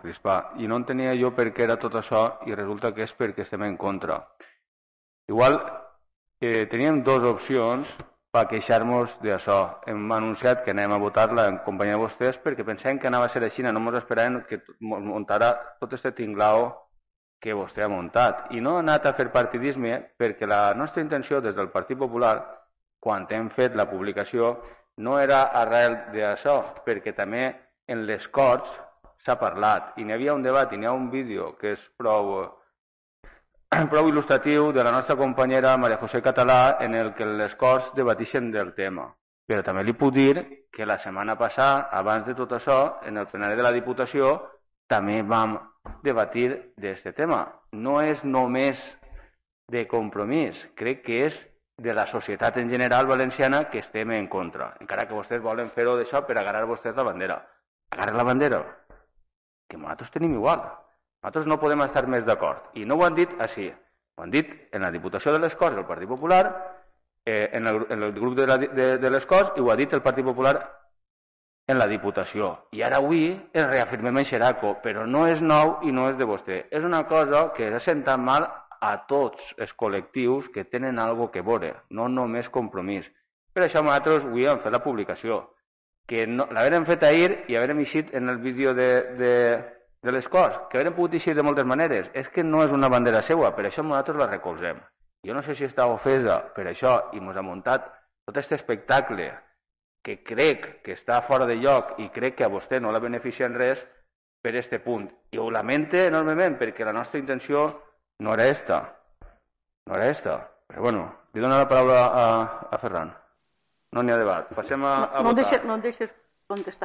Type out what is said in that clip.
crispar. I no entenia jo per què era tot això i resulta que és perquè estem en contra. Igual teníem dues opcions per queixar-nos d'això. Hem anunciat que anem a votar-la en companyia de vostès perquè pensem que anava a ser així, no ens esperàvem que muntara tot aquest tinglao que vostè ha muntat. I no ha anat a fer partidisme perquè la nostra intenció des del Partit Popular, quan hem fet la publicació, no era arrel d'això, perquè també en les Corts s'ha parlat i n'hi havia un debat i n'hi ha un vídeo que és prou il·lustratiu de la nostra companyera Maria José Català en el que les Corts debatixen del tema. Però també li puc dir que la setmana passada, abans de tot això, en el plenari de la Diputació, també vam debatir d'aquest tema. No és només de Compromís, crec que és de la societat en general valenciana que estem en contra. Encara que vostès volen fer-ho d'això per agarrar vostès la bandera. Agarrar la bandera, que nosaltres tenim igual. Nosaltres no podem estar més d'acord. I no ho han dit així. Ho han dit en la Diputació de les Corts del Partit Popular, en el grup de les Corts, i ho ha dit el Partit Popular en la Diputació. I ara avui ens reafirmem en Xeraco, però no és nou i no és de vostè. És una cosa que ha sentat mal a tots els col·lectius que tenen alguna cosa a veure, no només Compromís. Per això nosaltres avui hem fet la publicació, que l'haurem fet ahir i haurem eixit en el vídeo de les Corts, que haurem pogut eixir de moltes maneres. És que no és una bandera seua, per això nosaltres la recolzem. Jo no sé si està ofesa per això i ens ha muntat tot aquest espectacle que crec que està fora de lloc i crec que a vostè no la beneficia en res per aquest punt. I ho lamente enormement perquè la nostra intenció no era esta. No era esta. Però bueno, li dono la paraula a Ferran. No n'hi ha debat. Passem a votar. No em deixes contestar.